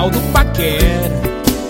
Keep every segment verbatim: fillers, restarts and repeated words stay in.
tal do paquera.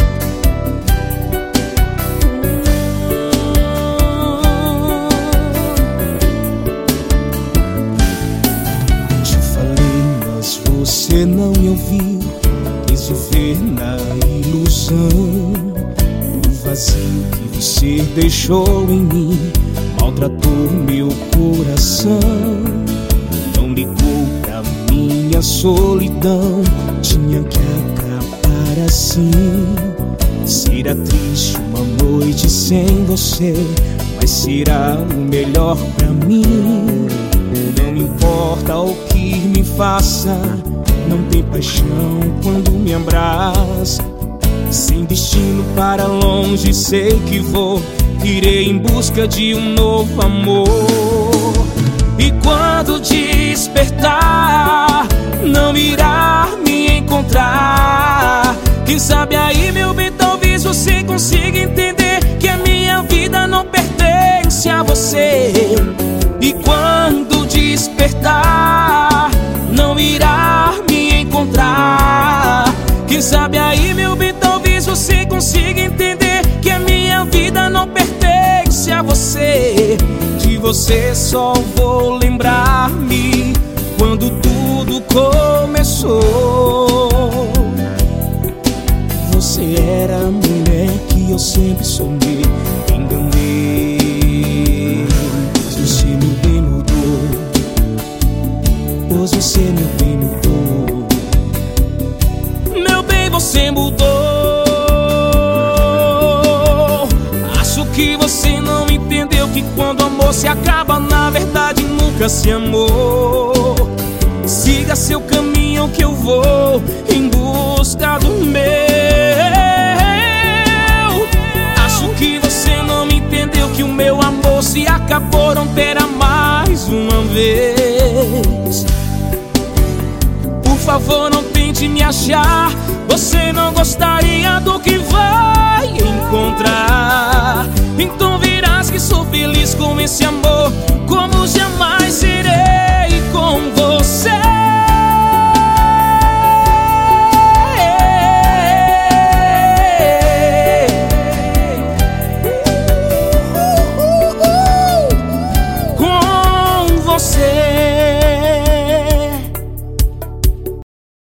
Te falei, mas você não me ouviu. Quis viver na ilusão. O vazio que você deixou em mim maltratou meu coração. Não ligou pra minha solidão. Tinha que acabar assim. Será triste uma noite sem você, mas será o melhor pra mim. Não importa o que me faça, não tem paixão quando me abraça. Sem destino para longe sei que vou, irei em busca de um novo amor. E quando despertar, não irá me encontrar. Quem sabe aí, meu bem, talvez você consiga entender que a minha vida não pertence a você. E quando despertar, não irá me encontrar. Quem sabe aí, meu bem, talvez você consiga entender que a minha vida não pertence a você. De você só vou lembrar-me quando tudo começou. Você era a mulher que eu sempre sonhei, enganei. Mas você, meu bem, mudou. Pois você, meu bem, mudou. Meu bem, você mudou. Acho que você não entendeu que quando o amor se acaba, na verdade nunca se amou. Siga seu caminho que eu vou em busca do meu. Acho que você não entendeu que o meu amor se acabou, não terá mais uma vez. Por favor, não tente me achar, você não gostaria do que vai encontrar.